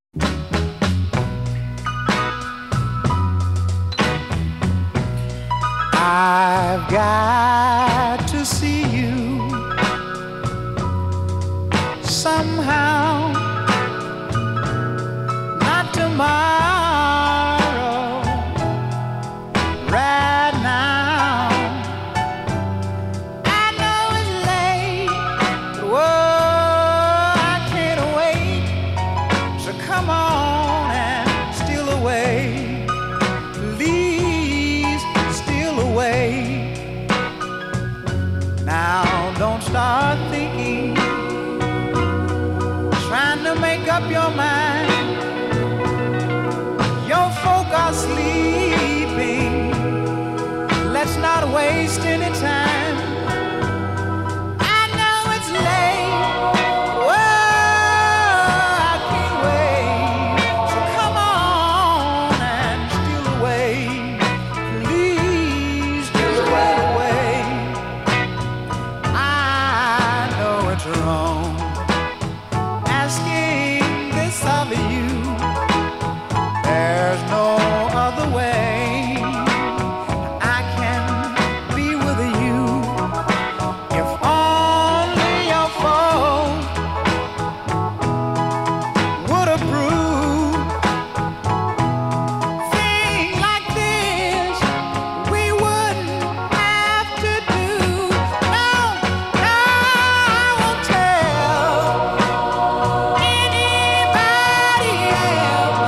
I've got to see you somehow, not tomorrow, right now. I know it's late, but whoa, I can't wait. So come on and steal away. Please steal away. Now don't start thinking, trying to make up your mind. Your folk are sleeping. Let's not waste any time. I know it's late. Whoa, I can't wait. So come on and steal away. Please just steal away. I know it's wrong asking this of you. There's no other way I can be with you. If only your folks would approve. Things like this we wouldn't have to do. No, no, I won't tell anybody else.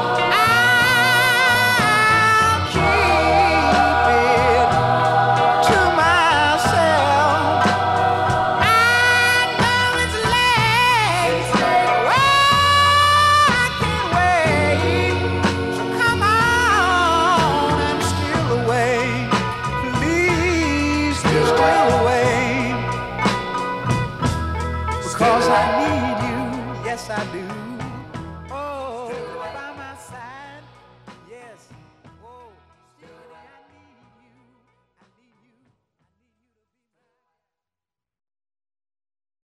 I'll keep it to myself. I know it's late. Well, I can't wait. So come on and steal away. Please just steal away. Because I need you. Yes, I do.